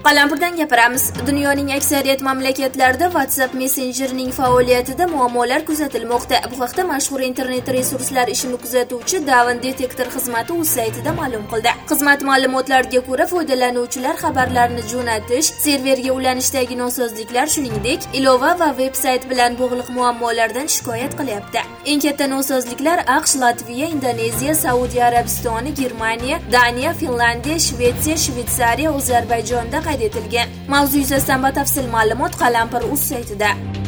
Qalampirdan gapiramiz. Dunyoning aksariyat mamlakatlarida WhatsApp Messengerning faoliyatida muammolar kuzatilmoqda. Bu haqda mashhur internet resurslar ishini kuzatuvchi Davin Detektor xizmati o'z saytida ma'lum qildi. Xizmat ma'lumotlariga ko'ra, foydalanuvchilar xabarlarni jo'natish, serverga ulanishdagi nosozliklar, shuningdek, ilova va veb-sayt bilan bog'liq muammolardan shikoyat qilyapti. Eng katta nosozliklar AQSh, Latviya, Indoneziya, Saudiya Arabistoni, Germaniya, Daniya, Finlandiya, Shvetsiya, Shvetsariya, Ozarbayjonda qayd etilgan. Mavzu yuzasidan batafsil ma'lumot Qalampir.uz saytida.